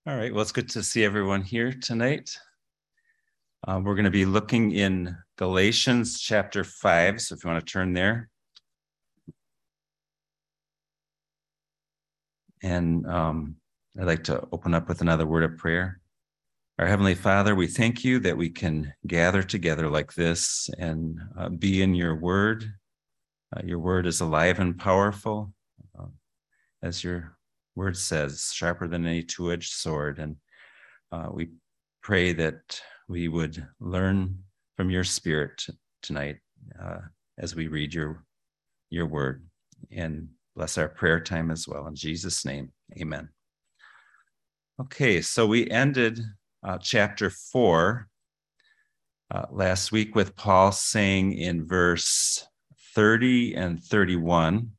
All right, well, it's good to see everyone here tonight. We're going to be looking in Galatians chapter 5, so if you want to turn there. And I'd like to open up with another word of prayer. Our Heavenly Father, we thank you that we can gather together like this and be in your word. Your word is alive and powerful, as your word says, sharper than any two-edged sword. And we pray that we would learn from your spirit tonight as we read your word, and bless our prayer time as well. In Jesus' name, amen. Okay, so we ended chapter 4 last week with Paul saying in verse 30 and 31,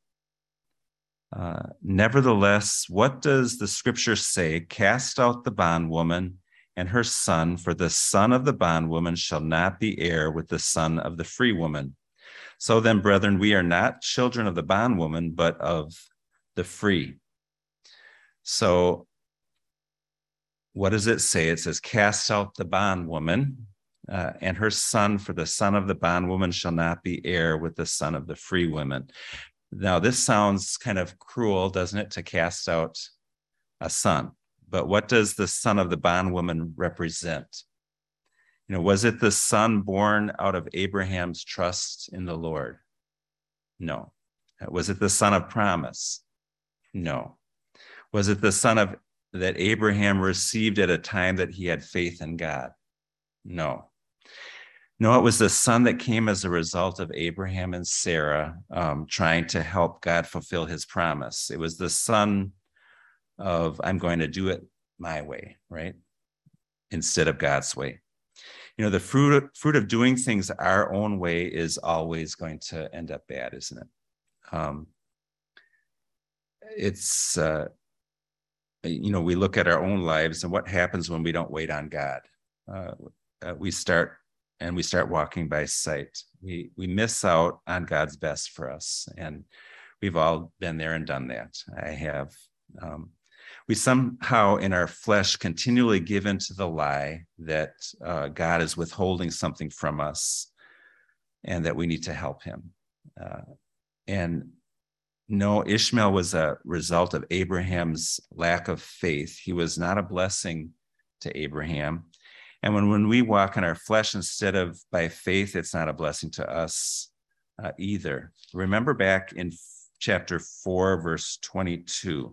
nevertheless, what does the scripture say? Cast out the bondwoman and her son, for the son of the bondwoman shall not be heir with the son of the free woman. So then, brethren, we are not children of the bondwoman, but of the free. So what does it say? It says, cast out the bondwoman and her son, for the son of the bondwoman shall not be heir with the son of the free woman. Now, this sounds kind of cruel, doesn't it, to cast out a son? But what does the son of the bondwoman represent? You know, was it the son born out of Abraham's trust in the Lord? No. Was it the son of promise? No. Was it the son of that Abraham received at a time that he had faith in God? No. No, it was the son that came as a result of Abraham and Sarah trying to help God fulfill his promise. It was the son of, I'm going to do it my way, right? Instead of God's way. You know, the fruit of doing things our own way is always going to end up bad, isn't it? We look at our own lives and what happens when we don't wait on God. We start walking by sight. We miss out on God's best for us. And we've all been there and done that. I have. We somehow in our flesh continually give into the lie that God is withholding something from us and that we need to help him. And no, Ishmael was a result of Abraham's lack of faith. He was not a blessing to Abraham. And when we walk in our flesh instead of by faith, it's not a blessing to us either. Remember back in chapter 4, verse 22.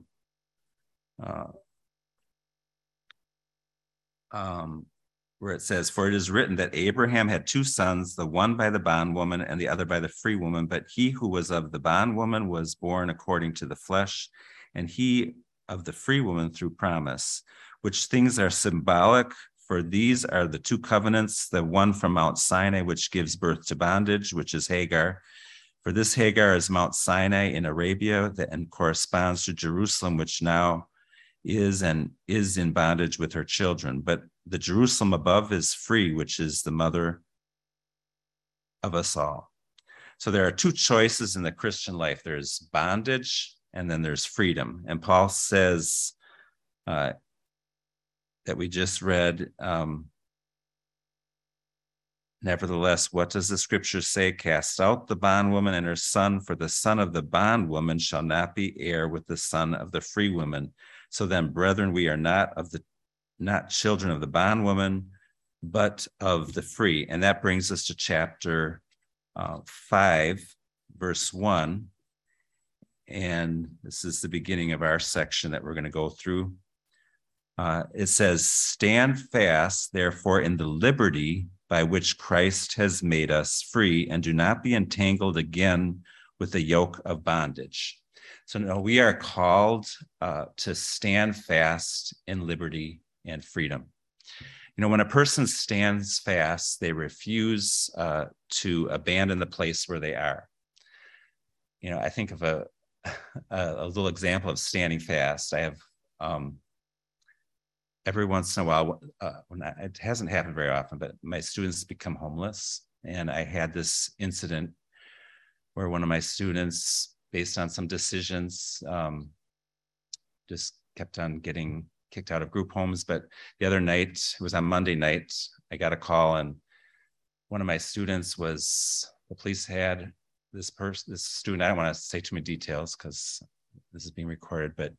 Where it says, for it is written that Abraham had two sons, the one by the bondwoman and the other by the free woman. But he who was of the bondwoman was born according to the flesh, and he of the free woman through promise, which things are symbolic. For these are the two covenants, the one from Mount Sinai, which gives birth to bondage, which is Hagar. For this Hagar is Mount Sinai in Arabia and corresponds to Jerusalem, which now is in bondage with her children. But the Jerusalem above is free, which is the mother of us all. So there are two choices in the Christian life. There's bondage and then there's freedom. And Paul says that we just read, nevertheless, what does the scripture say? Cast out the bondwoman and her son, for the son of the bondwoman shall not be heir with the son of the free woman. So then, brethren, we are not children of the bondwoman, but of the free. And that brings us to chapter 5, verse 1. And this is the beginning of our section that we're going to go through. It says, stand fast, therefore, in the liberty by which Christ has made us free, and do not be entangled again with the yoke of bondage. So no, we are called to stand fast in liberty and freedom. You know, when a person stands fast, they refuse to abandon the place where they are. You know, I think of a little example of standing fast. I have every once in a while, it hasn't happened very often, but my students become homeless. And I had this incident where one of my students, based on some decisions, just kept on getting kicked out of group homes. But the other night, it was on Monday night, I got a call, and one of my students the police had this student. I don't want to say too many details because this is being recorded, but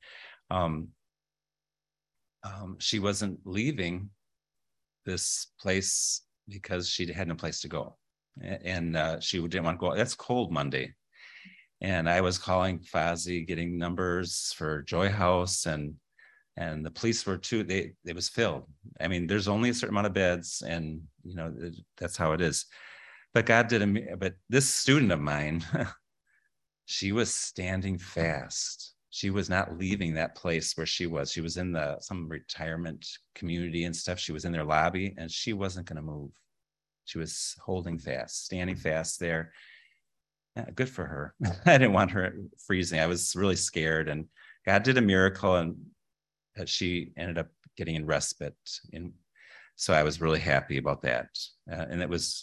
she wasn't leaving this place because she had no place to go. And she didn't want to go. That's cold Monday. And I was calling Fozzie, getting numbers for Joy House, and the police were too. It was filled. I mean, there's only a certain amount of beds, and that's how it is. But God did. But this student of mine, she was standing fast. She was not leaving that place where she was. She was in some retirement community and stuff. She was in their lobby, and she wasn't going to move. She was holding fast, standing fast there. Yeah, good for her. I didn't want her freezing. I was really scared, and God did a miracle, and she ended up getting in respite. So I was really happy about that. And that was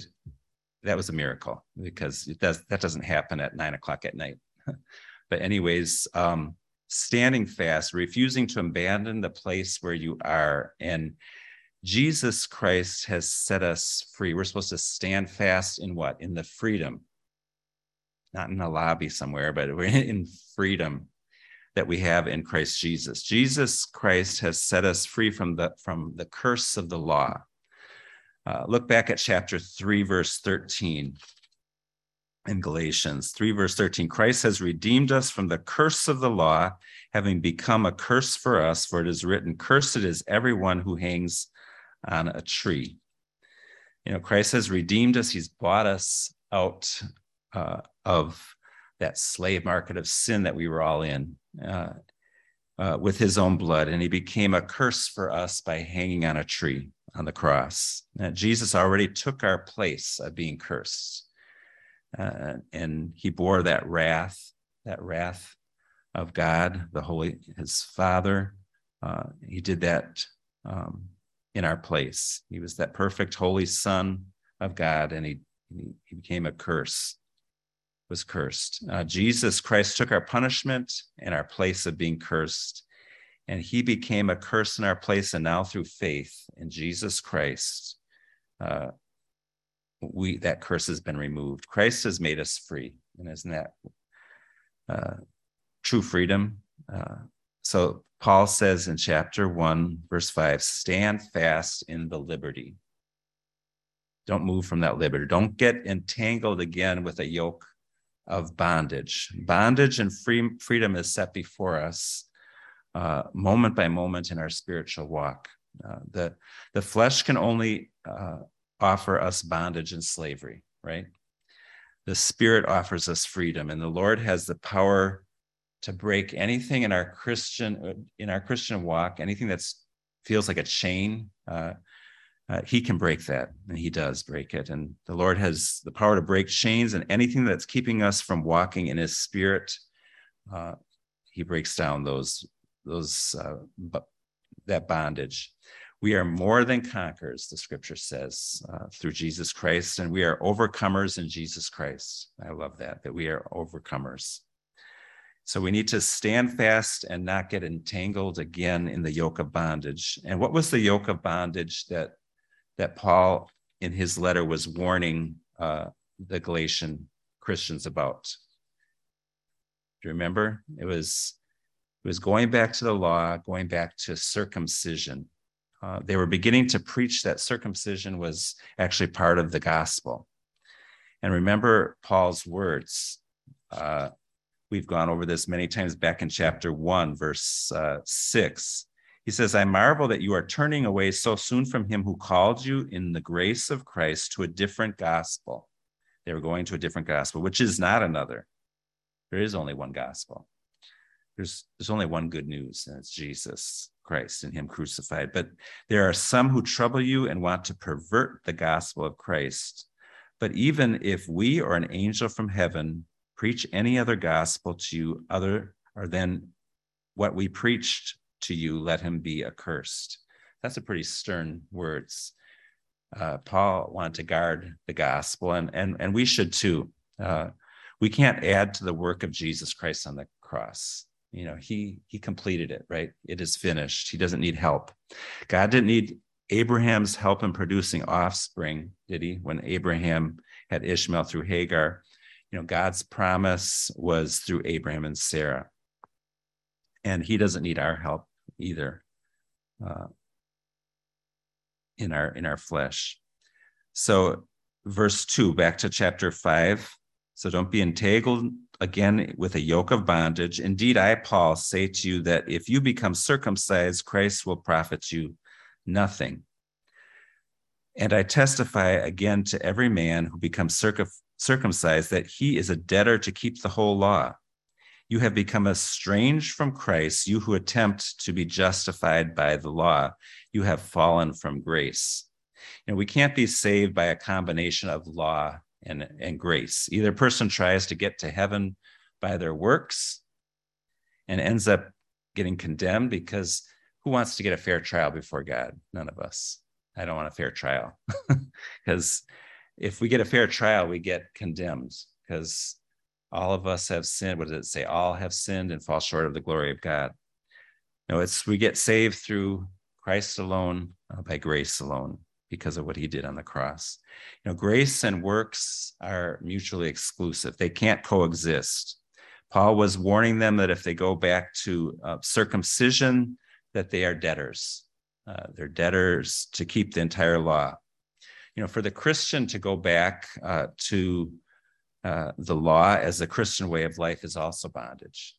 a miracle, because that doesn't happen at 9:00 at night. But anyways, standing fast, refusing to abandon the place where you are. And Jesus Christ has set us free. We're supposed to stand fast in what? In the freedom. Not in a lobby somewhere, but we're in freedom that we have in Christ Jesus. Jesus Christ has set us free from the curse of the law. Look back at chapter 3, verse 13 in Galatians 3, verse 13. Christ has redeemed us from the curse of the law, having become a curse for us, for it is written, cursed is everyone who hangs on a tree. Christ has redeemed us. He's bought us out of that slave market of sin that we were all in with his own blood. And he became a curse for us by hanging on a tree on the cross. Jesus already took our place of being cursed. And he bore that wrath of God, his Father. He did that in our place. He was that perfect, holy Son of God, and he became a curse. Was cursed. Jesus Christ took our punishment and our place of being cursed, and he became a curse in our place. And now through faith in Jesus Christ, that curse has been removed. Christ has made us free. And isn't that true freedom? So Paul says in chapter 1, verse 5, stand fast in the liberty. Don't move from that liberty. Don't get entangled again with a yoke of bondage. Bondage and freedom is set before us moment by moment in our spiritual walk. The flesh can only offer us bondage and slavery, right? The Spirit offers us freedom, and the Lord has the power to break anything in our Christian walk, anything that feels like a chain. He can break that, and he does break it. And the Lord has the power to break chains, and anything that's keeping us from walking in his Spirit, he breaks down that bondage. We are more than conquerors, the scripture says, through Jesus Christ, and we are overcomers in Jesus Christ. I love that we are overcomers. So we need to stand fast and not get entangled again in the yoke of bondage. And what was the yoke of bondage that Paul in his letter was warning the Galatian Christians about? Do you remember? It was going back to the law, going back to circumcision. They were beginning to preach that circumcision was actually part of the gospel. And remember Paul's words. We've gone over this many times back in chapter 1, verse 6. He says, I marvel that you are turning away so soon from him who called you in the grace of Christ to a different gospel. They were going to a different gospel, which is not another. There is only one gospel. There's only one good news, and it's Jesus Christ and him crucified. But there are some who trouble you and want to pervert the gospel of Christ. But even if we or an angel from heaven preach any other gospel to you other than what we preached to you, let him be accursed. That's a pretty stern words. Paul wanted to guard the gospel, and we should too. We can't add to the work of Jesus Christ on the cross. He completed it, right? It is finished. He doesn't need help. God didn't need Abraham's help in producing offspring, did he? When Abraham had Ishmael through Hagar, God's promise was through Abraham and Sarah. And he doesn't need our help either in our flesh. So verse 2, back to chapter 5. So don't be entangled again with a yoke of bondage. Indeed, I, Paul, say to you that if you become circumcised, Christ will profit you nothing. And I testify again to every man who becomes circumcised that he is a debtor to keep the whole law. You have become estranged from Christ, you who attempt to be justified by the law. You have fallen from grace. We can't be saved by a combination of law and grace. Either a person tries to get to heaven by their works and ends up getting condemned, because who wants to get a fair trial before God? None of us. I don't want a fair trial, because if we get a fair trial, we get condemned, because all of us have sinned. What does it say? All have sinned and fall short of the glory of God. No, we get saved through Christ alone, by grace alone, because of what he did on the cross. Grace and works are mutually exclusive. They can't coexist. Paul was warning them that if they go back to circumcision, that they are debtors. They're debtors to keep the entire law. For the Christian to go back to the law as a Christian way of life is also bondage.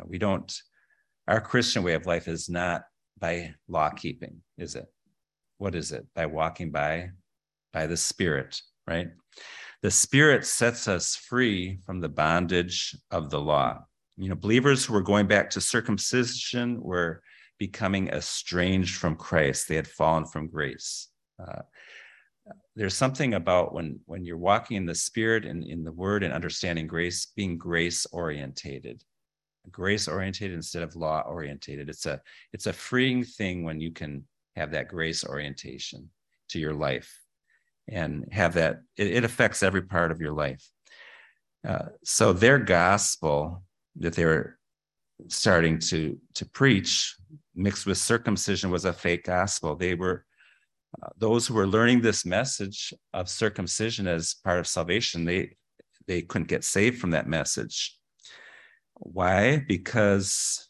Our Christian way of life is not by law keeping, is it? What is it? By walking by the Spirit, right? The Spirit sets us free from the bondage of the law. Believers who were going back to circumcision were becoming estranged from Christ. They had fallen from grace. There's something about when you're walking in the Spirit and in the Word and understanding grace, being grace-orientated instead of law-orientated. It's a freeing thing when you can have that grace orientation to your life and have that. It affects every part of your life. So their gospel that they were starting to preach, mixed with circumcision, was a fake gospel. They were those who were learning this message of circumcision as part of salvation. They couldn't get saved from that message. Why? Because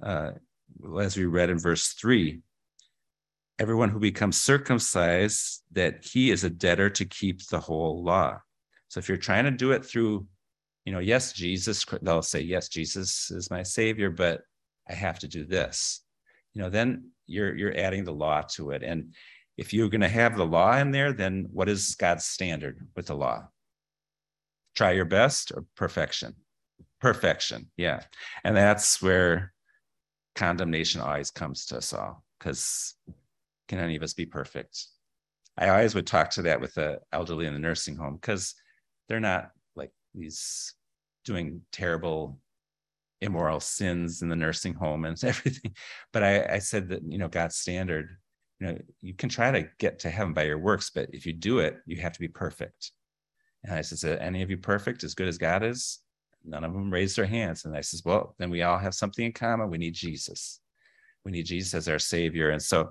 as we read in verse 3, everyone who becomes circumcised, that he is a debtor to keep the whole law. So if you're trying to do it through, yes, Jesus, they'll say, yes, Jesus is my Savior, but I have to do this. Then you're adding the law to it. And if you're going to have the law in there, then what is God's standard with the law? Try your best or perfection? Perfection, yeah. And that's where condemnation always comes to us all, because can any of us be perfect? I always would talk to that with the elderly in the nursing home, because they're not like these doing terrible, immoral sins in the nursing home and everything. But I said that, God's standard, you can try to get to heaven by your works, but if you do it, you have to be perfect. And I said, are any of you perfect as good as God is? None of them raised their hands. And I says, well, then we all have something in common. We need Jesus. We need Jesus as our Savior. And so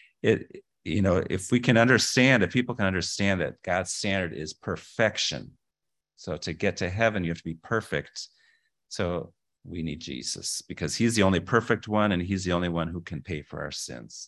if we can understand, if people can understand that God's standard is perfection. So to get to heaven, you have to be perfect. So we need Jesus, because he's the only perfect one, and he's the only one who can pay for our sins.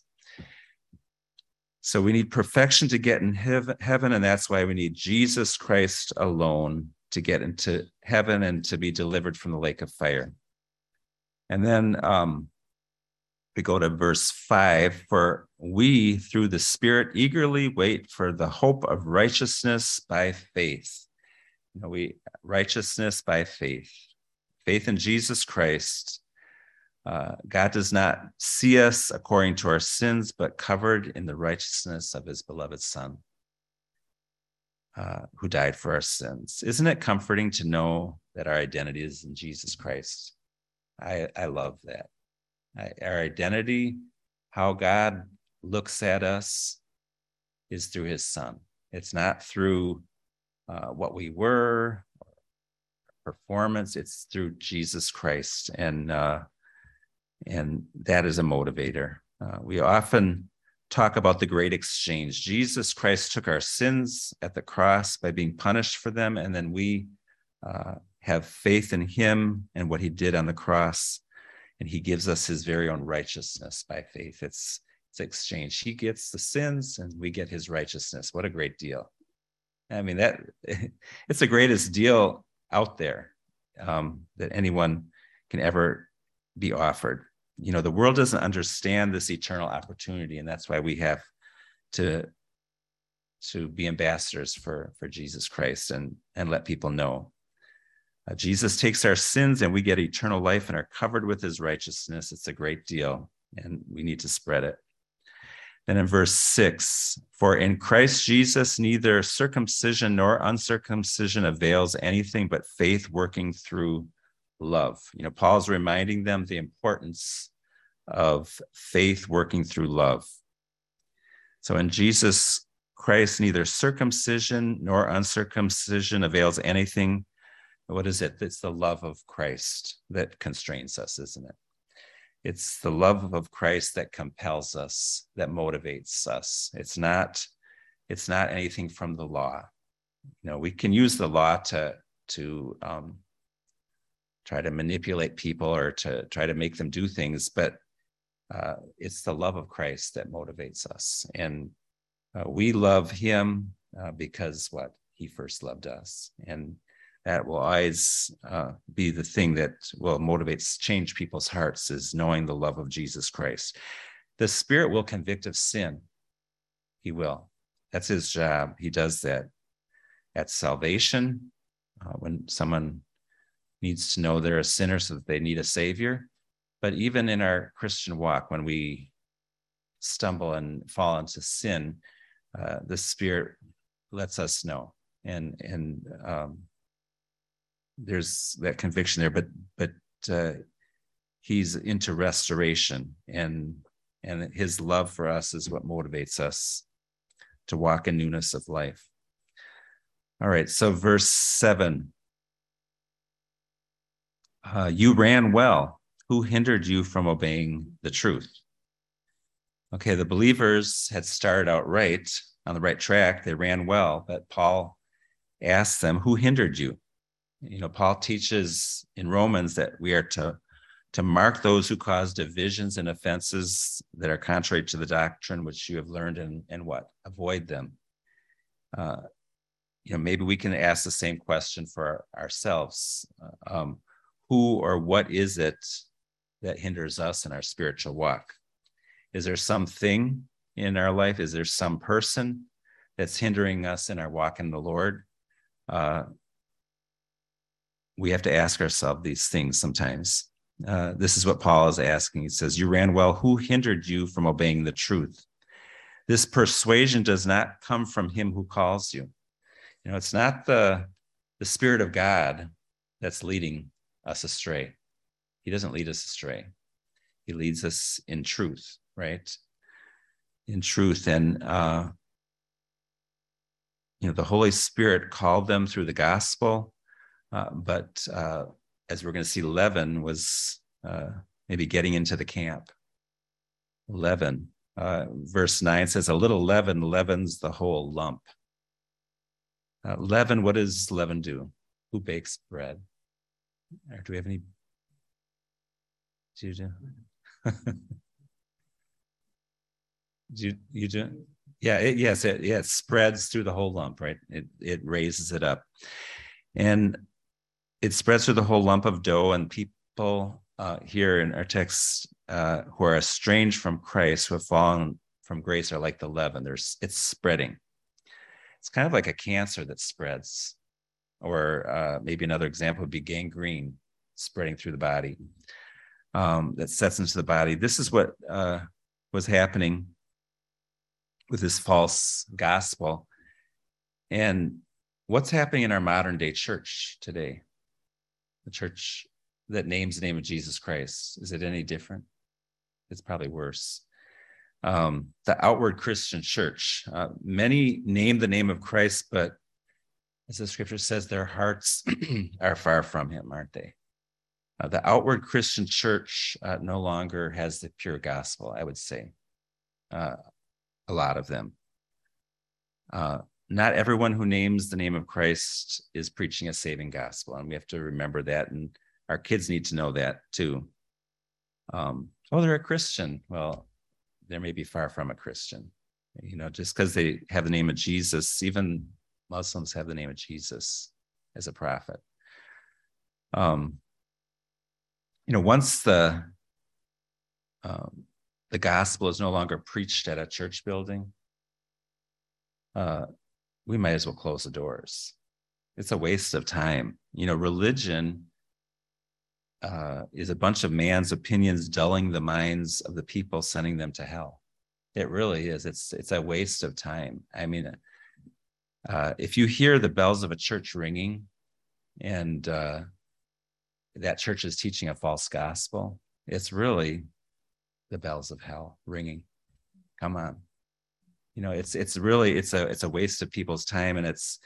So we need perfection to get in heaven, and that's why we need Jesus Christ alone to get into heaven and to be delivered from the lake of fire. And then we go to verse 5, for we, through the Spirit, eagerly wait for the hope of righteousness by faith. Righteousness by faith. Faith in Jesus Christ. God does not see us according to our sins, but covered in the righteousness of his beloved Son, who died for our sins. Isn't it comforting to know that our identity is in Jesus Christ? I love that. Our identity, how God looks at us, is through his Son. It's not through what we were, performance. It's through Jesus Christ. And And that is a motivator. We often talk about the great exchange. Jesus Christ took our sins at the cross by being punished for them, and then we have faith in him and what he did on the cross, and he gives us his very own righteousness by faith. It's exchange. He gets the sins and we get his righteousness. What a great deal. I mean, that it's the greatest deal out there that anyone can ever be offered. You know, the world doesn't understand this eternal opportunity, and that's why we have to be ambassadors for Jesus Christ and let people know. Jesus takes our sins and we get eternal life and are covered with his righteousness. It's a great deal, and we need to spread it. Then in verse 6, for in Christ Jesus, neither circumcision nor uncircumcision avails anything but faith working through love. You know, Paul's reminding them the importance of faith working through love. So in Jesus Christ, neither circumcision nor uncircumcision avails anything. What is it? It's the love of Christ that constrains us, isn't it? It's the love of Christ that compels us, that motivates us. It's not anything from the law. You know, we can use the law to try to manipulate people or to try to make them do things, but it's the love of Christ that motivates us. And we love him because what? He first loved us. And that will always be the thing that will change people's hearts, is knowing the love of Jesus Christ. The Spirit will convict of sin. He will. That's his job. He does that at salvation, when someone needs to know they're a sinner so that they need a Savior. But even in our Christian walk, when we stumble and fall into sin, the Spirit lets us know. And there's that conviction there, but he's into restoration, and his love for us is what motivates us to walk in newness of life. All right, so verse 7. You ran well. Who hindered you from obeying the truth? Okay, the believers had started out right, on the right track. They ran well, but Paul asked them, who hindered you? You know, Paul teaches in Romans that we are to mark those who cause divisions and offenses that are contrary to the doctrine which you have learned, and what? Avoid them. You know, maybe we can ask the same question for ourselves. Who or what is it that hinders us in our spiritual walk? Is there something in our life? Is there some person that's hindering us in our walk in the Lord? We have to ask ourselves these things sometimes. This is what Paul is asking. He says, you ran well. Who hindered you from obeying the truth? This persuasion does not come from him who calls you. You know, it's not the Spirit of God that's leading us astray. He doesn't lead us astray. He leads us in truth, right? In truth. And, you know, the Holy Spirit called them through the gospel. But as we're going to see, leaven was maybe getting into the camp. Leaven. Verse 9 says, a little leaven leavens the whole lump. Leaven, what does leaven do? Who bakes bread? Or do we have any? Do you do? You do? Yeah, it spreads through the whole lump, right? It raises it up. And it spreads through the whole lump of dough, and people here in our text who are estranged from Christ, who have fallen from grace, are like the leaven. It's spreading. It's kind of like a cancer that spreads, or maybe another example would be gangrene spreading through the body, that sets into the body. This is what was happening with this false gospel. And what's happening in our modern day church today? The church that names the name of Jesus Christ. Is it any different? It's probably worse. The outward Christian church. Many name the name of Christ, but as the scripture says, their hearts are far from him, aren't they? The outward Christian church no longer has the pure gospel, I would say. A lot of them. Not everyone who names the name of Christ is preaching a saving gospel, and we have to remember that, and our kids need to know that too. They're a Christian. Well, they may be far from a Christian. Just because they have the name of Jesus, even Muslims have the name of Jesus as a prophet. Once the gospel is no longer preached at a church building, we might as well close the doors. It's a waste of time. Religion is a bunch of man's opinions dulling the minds of the people, sending them to hell. It really is. It's a waste of time. I mean, if you hear the bells of a church ringing and that church is teaching a false gospel, it's really the bells of hell ringing. Come on. It's really a waste of people's time, and it's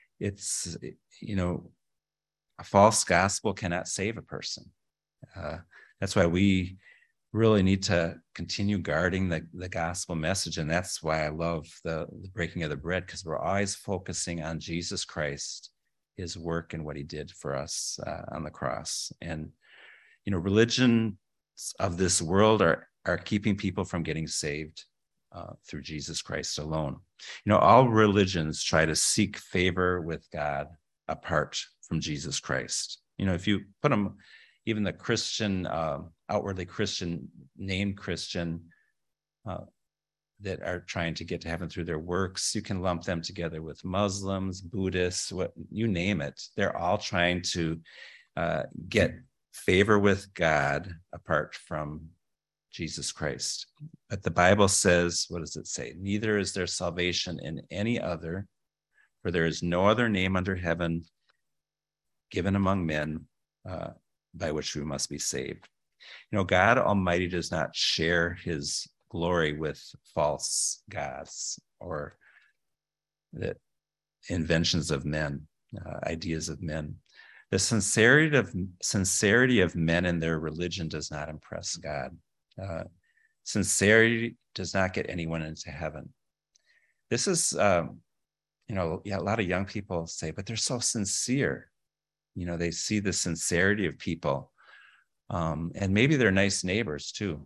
a false gospel cannot save a person. That's why we really need to continue guarding the gospel message, and that's why I love the breaking of the bread, because we're always focusing on Jesus Christ, his work, and what he did for us on the cross. And religions of this world are keeping people from getting saved through Jesus Christ alone. All religions try to seek favor with God apart from Jesus Christ. If you put them, even the Christian, outwardly Christian, named Christian, that are trying to get to heaven through their works, you can lump them together with Muslims, Buddhists, what you name it. They're all trying to get favor with God apart from Jesus Christ. But the Bible says, what does it say? Neither is there salvation in any other, for there is no other name under heaven given among men by which we must be saved. God Almighty does not share his glory with false gods or the inventions of men, ideas of men. The sincerity of men in their religion does not impress God. Sincerity does not get anyone into heaven. This is, a lot of young people say, but they're so sincere. They see the sincerity of people, and maybe they're nice neighbors too.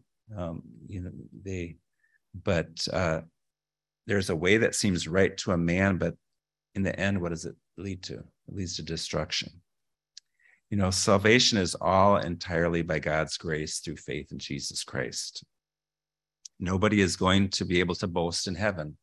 There's a way that seems right to a man, but in the end, what does it lead to? It leads to destruction. Salvation is all entirely by God's grace through faith in Jesus Christ. Nobody is going to be able to boast in heaven.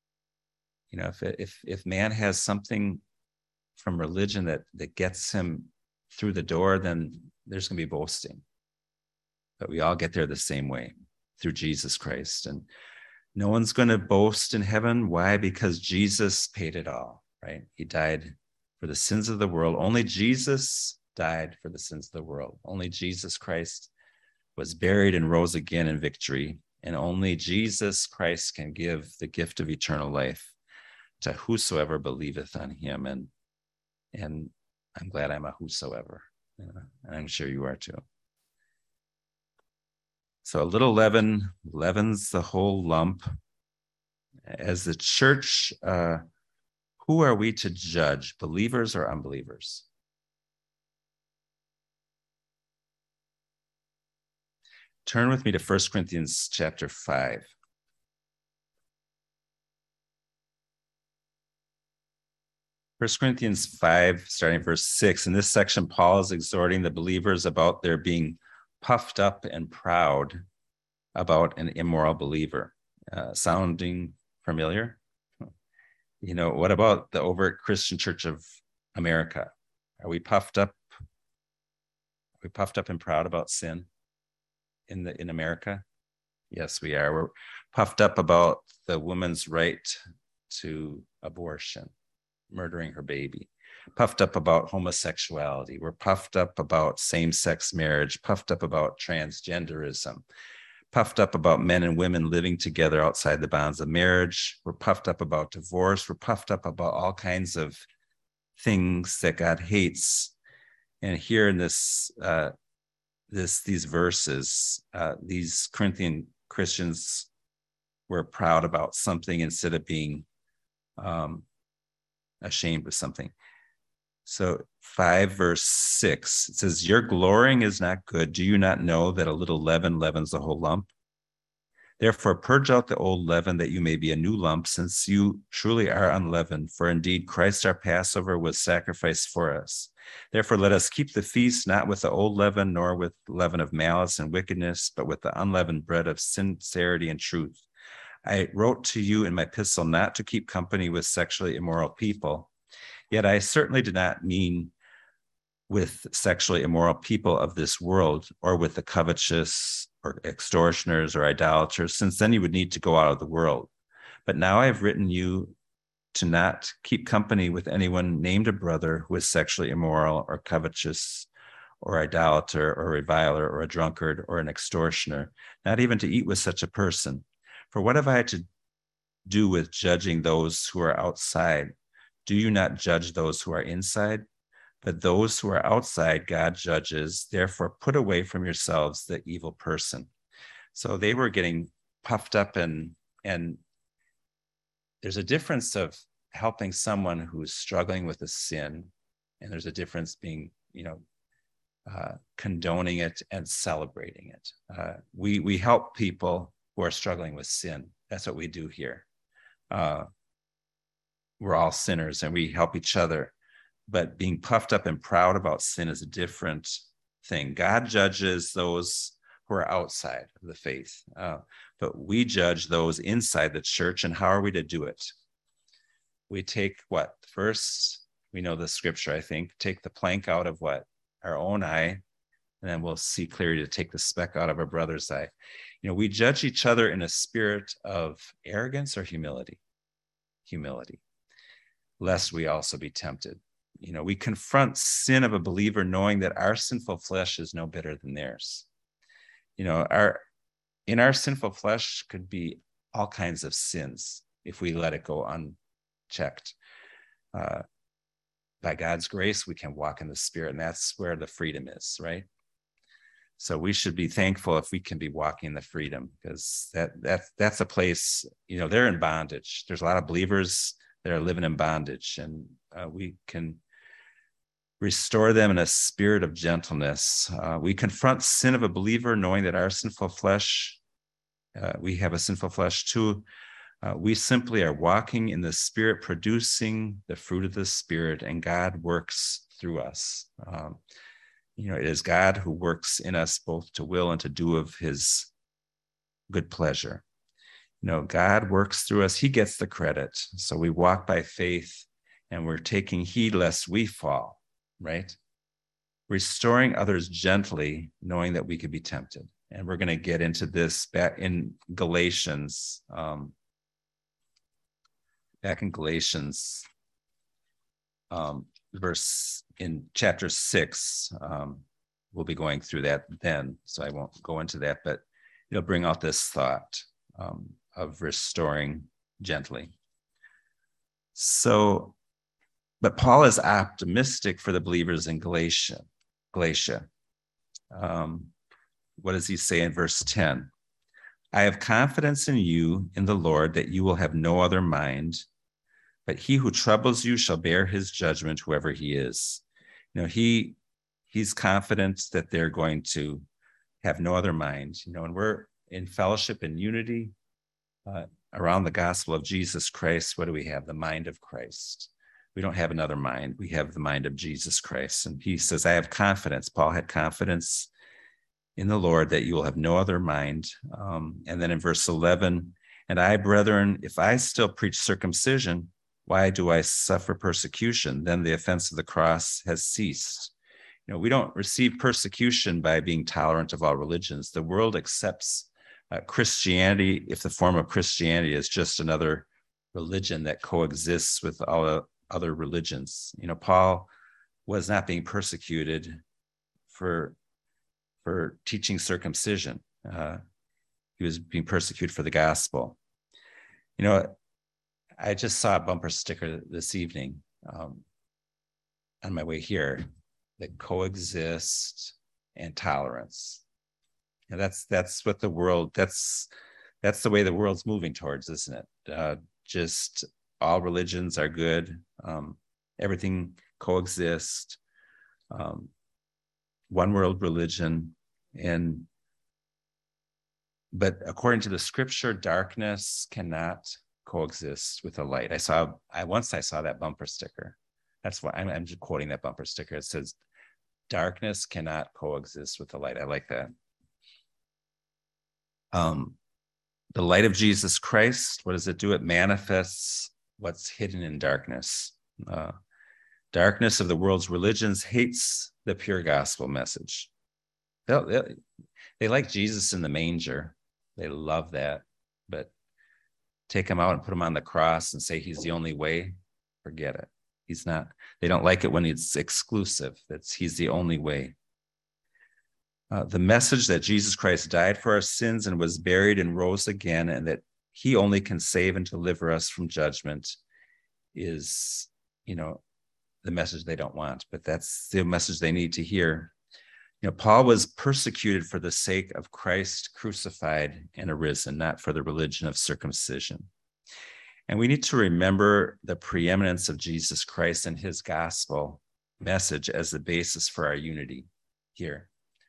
If man has something from religion that gets him through the door, then there's going to be boasting. But we all get there the same way, through Jesus Christ. And no one's going to boast in heaven. Why? Because Jesus paid it all, right? He died for the sins of the world. Only Jesus died for the sins of the world. Only Jesus Christ was buried and rose again in victory. And only Jesus Christ can give the gift of eternal life to whosoever believeth on him. And I'm glad I'm a whosoever. And I'm sure you are too. So a little leaven leavens the whole lump. As the church, who are we to judge, believers or unbelievers? Turn with me to 1 Corinthians chapter 5. 1 Corinthians 5, starting verse 6. In this section, Paul is exhorting the believers about their being puffed up and proud about an immoral believer. Sounding familiar? What about the overt Christian Church of America? Are we puffed up? Are we puffed up and proud about sin in America? Yes, we are. We're puffed up about the woman's right to abortion, murdering her baby, puffed up about homosexuality. We're puffed up about same-sex marriage, puffed up about transgenderism, puffed up about men and women living together outside the bounds of marriage. We're puffed up about divorce. We're puffed up about all kinds of things that God hates. And here in this these verses. These Corinthian Christians were proud about something instead of being ashamed of something. So 5 verse 6, it says, your glorying is not good. Do you not know that a little leaven leavens the whole lump? Therefore, purge out the old leaven, that you may be a new lump, since you truly are unleavened. For indeed, Christ our Passover was sacrificed for us. Therefore, let us keep the feast, not with the old leaven, nor with leaven of malice and wickedness, but with the unleavened bread of sincerity and truth. I wrote to you in my epistle not to keep company with sexually immoral people. Yet I certainly did not mean with sexually immoral people of this world, or with the covetous or extortioners or idolaters, since then you would need to go out of the world. But now I have written you to not keep company with anyone named a brother who is sexually immoral or covetous or idolater or reviler or a drunkard or an extortioner, not even to eat with such a person. For what have I to do with judging those who are outside? Do you not judge those who are inside? But those who are outside, God judges. Therefore, put away from yourselves the evil person. So they were getting puffed up, and there's a difference of helping someone who's struggling with a sin, and there's a difference being, condoning it and celebrating it. We help people who are struggling with sin. That's what we do here. We're all sinners, and we help each other. But being puffed up and proud about sin is a different thing. God judges those who are outside of the faith, but we judge those inside the church. And how are we to do it? We take what? First, we know the scripture, I think, take the plank out of what? Our own eye, and then we'll see clearly to take the speck out of our brother's eye. We judge each other in a spirit of arrogance or humility, lest we also be tempted. We confront sin of a believer knowing that our sinful flesh is no better than theirs. In our sinful flesh could be all kinds of sins if we let it go unchecked. By God's grace, we can walk in the Spirit, and that's where the freedom is, right? So we should be thankful if we can be walking in the freedom, because that's a place, they're in bondage. There's a lot of believers that are living in bondage, and we can restore them in a spirit of gentleness. We confront sin of a believer knowing that our sinful flesh, we have a sinful flesh too. We simply are walking in the Spirit, producing the fruit of the Spirit, and God works through us. It is God who works in us both to will and to do of his good pleasure. God works through us. He gets the credit. So we walk by faith, and we're taking heed lest we fall, right? Restoring others gently, knowing that we could be tempted. And we're going to get into this back in Galatians. Back in Galatians, verse in chapter 6. We'll be going through that then, so I won't go into that, but it'll bring out this thought of restoring gently. So, but Paul is optimistic for the believers in Galatia. What does he say in verse 10? I have confidence in you, in the Lord, that you will have no other mind, but he who troubles you shall bear his judgment, whoever he is. He's confident that they're going to have no other mind. And we're in fellowship and unity around the gospel of Jesus Christ. What do we have? The mind of Christ. We don't have another mind. We have the mind of Jesus Christ. And he says, I have confidence. Paul had confidence in the Lord that you will have no other mind. And then in verse 11, and I, brethren, if I still preach circumcision, why do I suffer persecution? Then the offense of the cross has ceased. We don't receive persecution by being tolerant of all religions. The world accepts Christianity if the form of Christianity is just another religion that coexists with all other religions. Paul was not being persecuted for teaching circumcision. He was being persecuted for the gospel. I just saw a bumper sticker this evening on my way here that coexist and tolerance. And that's what the world, that's the way the world's moving towards, isn't it? Just all religions are good. Everything coexists. One world religion. But according to the scripture, darkness cannot coexist with the light. Once I saw that bumper sticker. That's why I'm just quoting that bumper sticker. It says, darkness cannot coexist with the light. I like that. The light of Jesus Christ, what does it do? It manifests what's hidden in darkness. Darkness of the world's religions hates the pure gospel message. They like Jesus in the manger. They love that. But take him out and put him on the cross and say he's the only way, forget it. He's not. They don't like it when it's exclusive. He's the only way. The message that Jesus Christ died for our sins and was buried and rose again, and that he only can save and deliver us from judgment, is, the message they don't want, but that's the message they need to hear. Paul was persecuted for the sake of Christ crucified and arisen, not for the religion of circumcision. And we need to remember the preeminence of Jesus Christ and his gospel message as the basis for our unity here.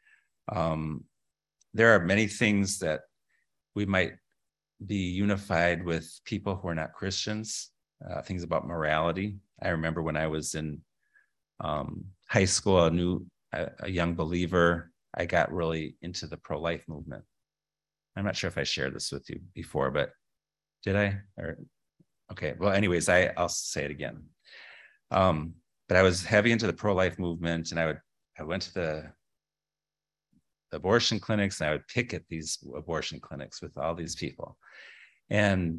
There are many things that we might be unified with people who are not Christians, things about morality. I remember when I was in high school, a young believer, I got really into the pro-life movement. I'm not sure if I shared this with you before, but did I? Okay, well, anyways, I'll say it again. But I was heavy into the pro-life movement, and I went to the abortion clinics, and I would picket these abortion clinics with all these people. And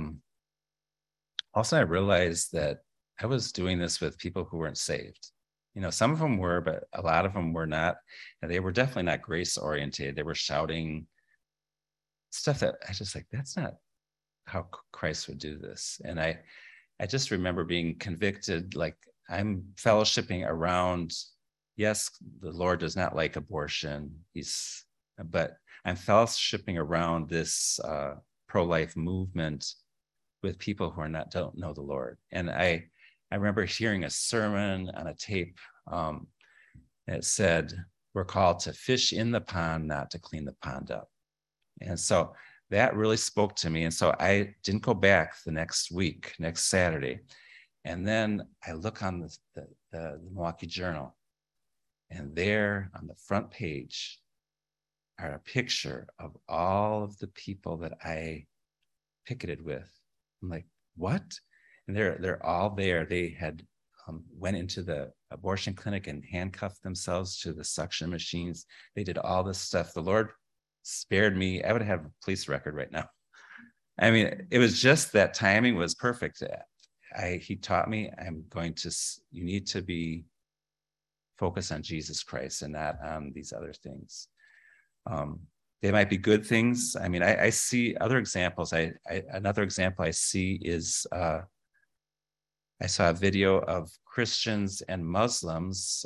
also I realized that I was doing this with people who weren't saved. Some of them were, but a lot of them were not. And they were definitely not grace oriented. They were shouting stuff that I just like, that's not how Christ would do this. And I just remember being convicted, like I'm fellowshipping around, yes, the Lord does not like abortion. But I'm fellowshipping around this pro-life movement with people who don't know the Lord. And I remember hearing a sermon on a tape that said, we're called to fish in the pond, not to clean the pond up. And so that really spoke to me. And so I didn't go back the next Saturday. And then I look on the Milwaukee Journal, and there on the front page are a picture of all of the people that I picketed with. I'm like, what? And they're all there. They had went into the abortion clinic and handcuffed themselves to the suction machines. They did all this stuff. The Lord spared me. I would have a police record right now. I mean, it was just that timing was perfect. He taught me, you need to be focused on Jesus Christ and not on these other things. They might be good things. I mean, I see other examples. Another example I see is, I saw a video of Christians and Muslims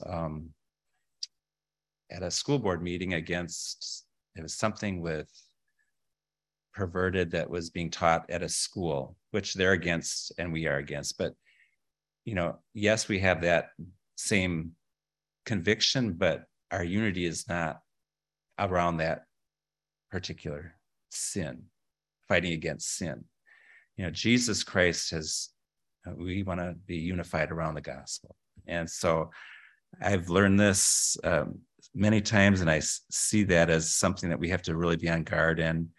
at a school board meeting it was something with perverted that was being taught at a school, which they're against and we are against. But, yes, we have that same conviction, but our unity is not around that particular sin, fighting against sin. Jesus Christ we want to be unified around the gospel. And so I've learned this many times, and I see that as something that we have to really be on guard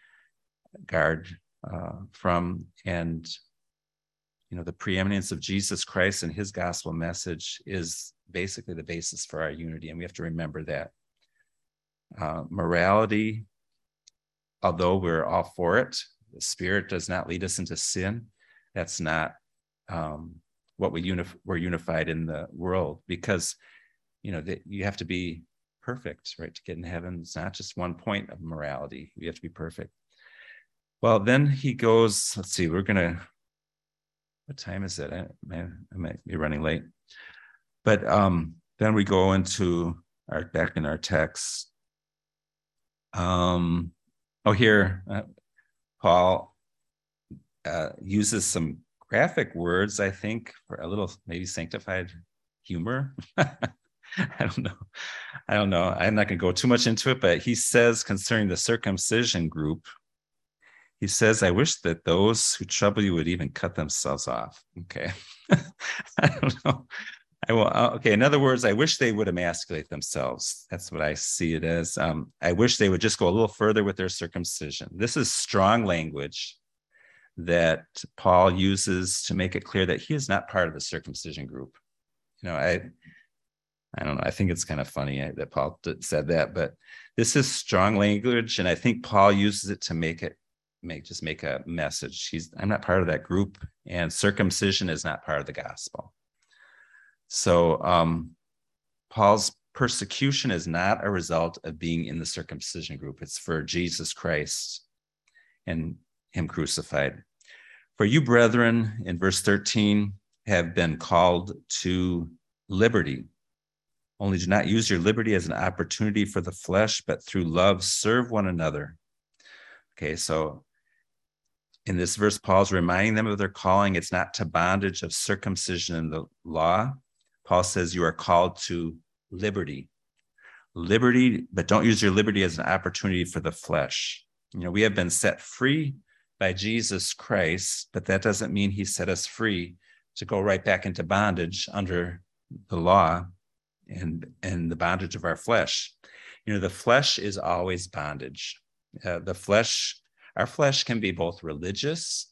from. And, the preeminence of Jesus Christ and his gospel message is basically the basis for our unity. And we have to remember that. Morality, although we're all for it, the Spirit does not lead us into sin. That's not what we're unified in the world, because you have to be perfect, right, to get in heaven. It's not just one point of morality. You have to be perfect. Well, then he goes, let's see, what time is it? I might be running late. But then we go into back in our text. Here, Paul uses some graphic words, I think, for a little maybe sanctified humor. I don't know. I'm not going to go too much into it, but he says concerning the circumcision group, he says, I wish that those who trouble you would even cut themselves off. Okay. I don't know. Okay. In other words, I wish they would emasculate themselves. That's what I see it as. I wish they would just go a little further with their circumcision. This is strong language that Paul uses to make it clear that he is not part of the circumcision group. I don't know. I think it's kind of funny that Paul said that, but this is strong language, and I think Paul uses it to make a message. I'm not part of that group, and circumcision is not part of the gospel. So Paul's persecution is not a result of being in the circumcision group. It's for Jesus Christ and him crucified. For you, brethren, in verse 13, have been called to liberty. Only do not use your liberty as an opportunity for the flesh, but through love serve one another. Okay, so in this verse, Paul's reminding them of their calling. It's not to bondage of circumcision in the law. Paul says you are called to liberty. Liberty, but don't use your liberty as an opportunity for the flesh. We have been set free by Jesus Christ, but that doesn't mean he set us free to go right back into bondage under the law and the bondage of our flesh. The flesh is always bondage. Our flesh can be both religious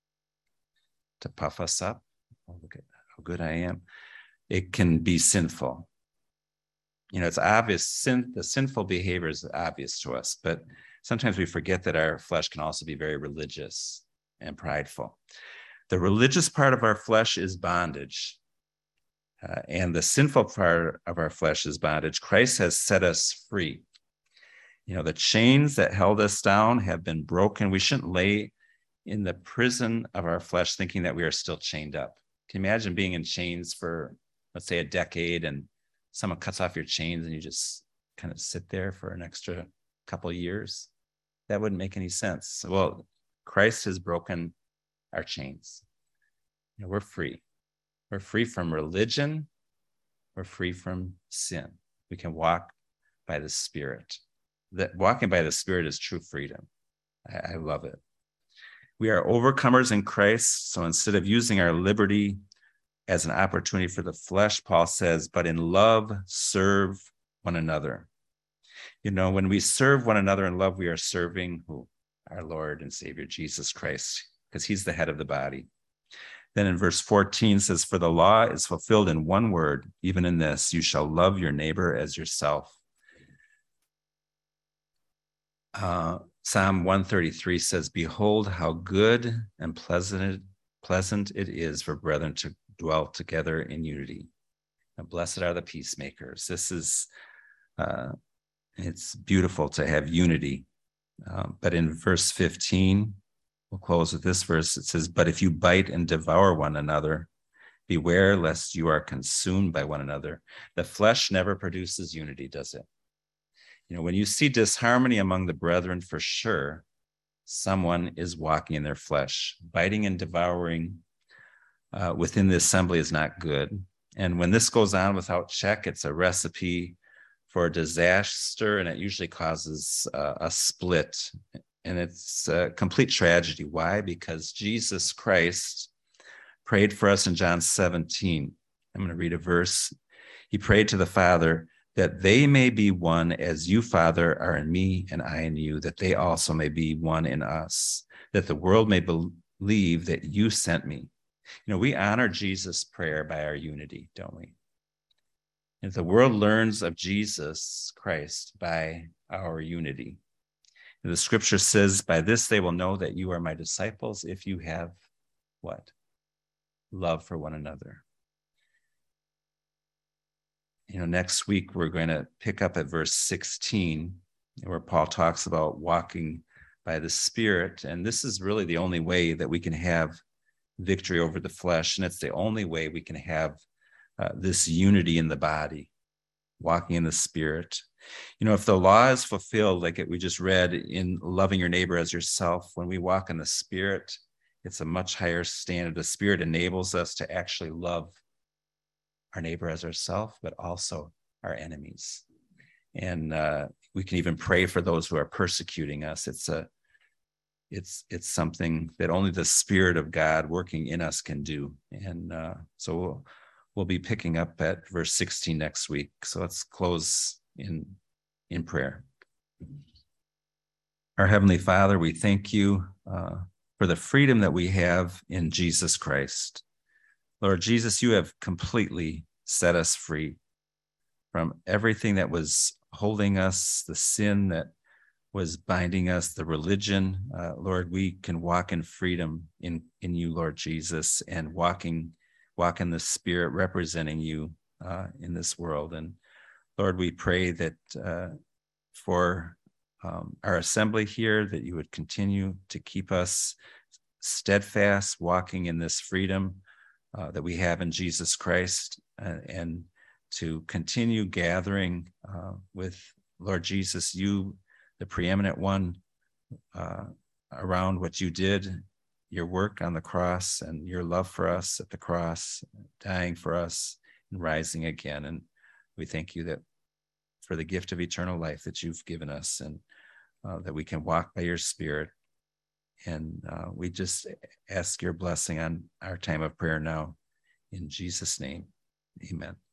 to puff us up. Oh, look at how good I am. It can be sinful. It's obvious. The sinful behavior is obvious to us, but sometimes we forget that our flesh can also be very religious and prideful. The religious part of our flesh is bondage, and the sinful part of our flesh is bondage. Christ has set us free. The chains that held us down have been broken. We shouldn't lay in the prison of our flesh thinking that we are still chained up. Can you imagine being in chains for, let's say, a decade, and someone cuts off your chains and you just kind of sit there for an extra couple of years? That wouldn't make any sense. Well, Christ has broken our chains. We're free. We're free from religion. We're free from sin. We can walk by the Spirit. That walking by the Spirit is true freedom. I love it. We are overcomers in Christ. So instead of using our liberty as an opportunity for the flesh, Paul says, but in love, serve one another. When we serve one another in love, we are serving who? Our Lord and Savior, Jesus Christ, because he's the head of the body. Then in verse 14 says, for the law is fulfilled in one word, even in this, you shall love your neighbor as yourself. Psalm 133 says, behold how good and pleasant it is for brethren to dwell together in unity. And blessed are the peacemakers. This is, it's beautiful to have unity. But in verse 15, we'll close with this verse. It says, but if you bite and devour one another, beware lest you are consumed by one another. The flesh never produces unity, does it? When you see disharmony among the brethren, for sure, someone is walking in their flesh. Biting and devouring within the assembly is not good. And when this goes on without check, it's a recipe for a disaster, and it usually causes a split. And it's a complete tragedy. Why? Because Jesus Christ prayed for us in John 17. I'm going to read a verse. He prayed to the Father that they may be one as you, Father, are in me and I in you, that they also may be one in us, that the world may believe that you sent me. We honor Jesus' prayer by our unity, don't we? If the world learns of Jesus Christ by our unity. And the scripture says, by this they will know that you are my disciples if you have what? Love for one another. Next week we're going to pick up at verse 16, where Paul talks about walking by the Spirit. And this is really the only way that we can have victory over the flesh. And it's the only way we can have this unity in the body. walking in the Spirit. You know, if the law is fulfilled, like we just read in loving your neighbor as yourself, when we walk in the Spirit, it's a much higher standard. The Spirit enables us to actually love our neighbor as ourselves, but also our enemies. And we can even pray for those who are persecuting us. It's something that only the Spirit of God working in us can do. And so we'll be picking up at verse 16 next week. So let's close in prayer. Our Heavenly Father, we thank you for the freedom that we have in Jesus Christ. Lord Jesus, you have completely set us free from everything that was holding us, the sin that was binding us, the religion. Lord, we can walk in freedom in you, Lord Jesus, and walk in the Spirit, representing you in this world. And Lord, we pray that for our assembly here, that you would continue to keep us steadfast, walking in this freedom that we have in Jesus Christ, and to continue gathering with Lord Jesus, you, the preeminent one, around what you did, your work on the cross and your love for us at the cross, dying for us and rising again. And we thank you that for the gift of eternal life that you've given us, and that we can walk by your Spirit. And we just ask your blessing on our time of prayer now. In Jesus' name, amen.